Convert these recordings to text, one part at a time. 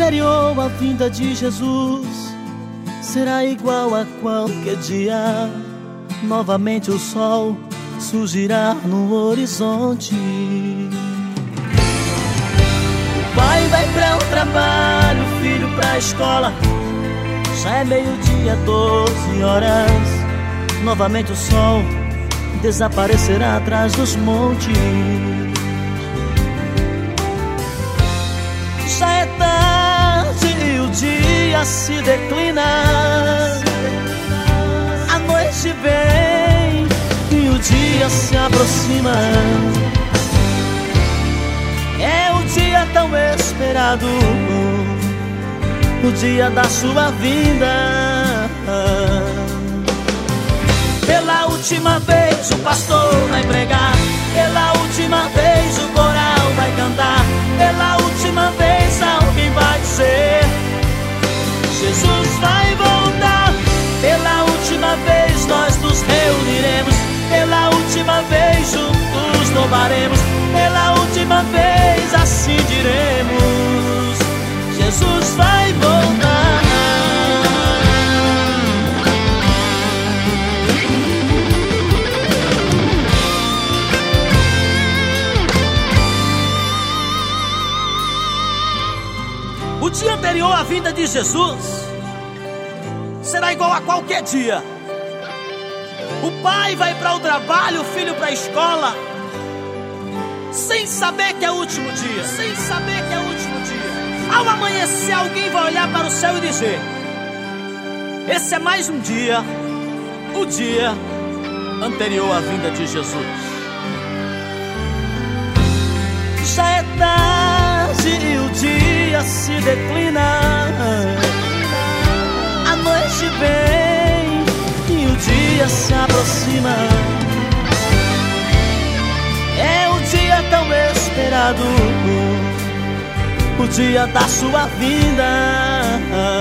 anterior à vinda de Jesus será igual a qualquer dia. Novamente o sol surgirá no horizonte. O pai vai para o trabalho, o filho para a escola. Já é meio-dia, 12 horas. Novamente o sol desaparecerá atrás dos montes. Já é tarde e o dia se declina. A noite vem e o dia se aproxima. É o dia tão esperado, o dia da sua vinda. Pela última vez o pastor vai pregar, pela última vez o coral vai cantar, pela última vez alguém vai dizer: Jesus vai voltar. Pela última vez nós nos reuniremos, pela última vez juntos louvaremos, pela última vez assim diremos: Jesus vai voltar. O dia anterior à vinda de Jesus será igual a qualquer dia. O pai vai para o trabalho, o filho para a escola, sem saber que é o último dia, sem saber que é o último dia. Ao amanhecer, alguém vai olhar para o céu e dizer: esse é mais um dia, o dia anterior à vinda de Jesus. Já é tarde e o dia se declina. A noite vem e o dia se aproxima. É o dia tão esperado, o dia da sua vinda.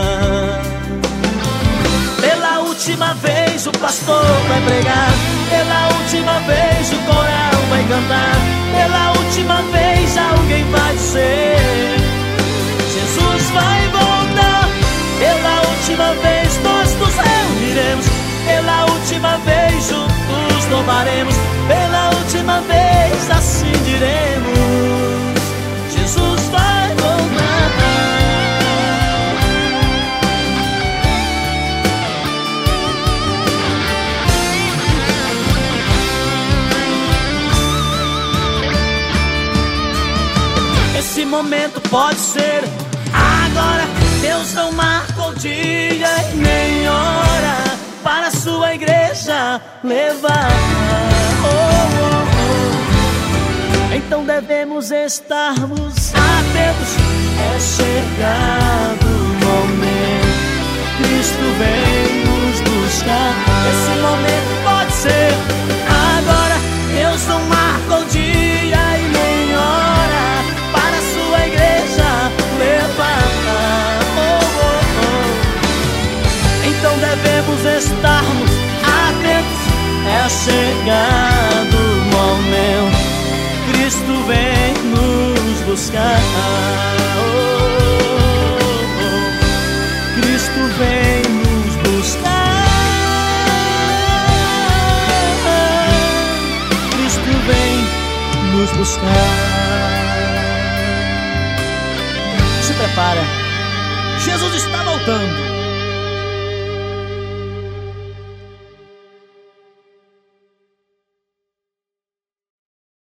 Pela última vez o pastor vai pregar, pela última vez o coral vai cantar, pela última vez alguém vai dizer: Jesus vai voltar. Pela última vez nós nos reuniremos, pela última vez juntos louvaremos, pela última vez assim diremos: Jesus vai voltar. Esse momento pode ser agora. Deus não marcou dia e nem hora para a sua igreja levar. Então devemos estarmos atentos. É chegado o momento, Cristo vem nos buscar. Esse momento pode ser agora. Deus não marcou dia e nem hora para a sua igreja levar. Então devemos estarmos atentos. É chegado o momento, Cristo vem nos buscar. Cristo vem nos buscar. Cristo vem nos buscar. Se prepara, Jesus está voltando.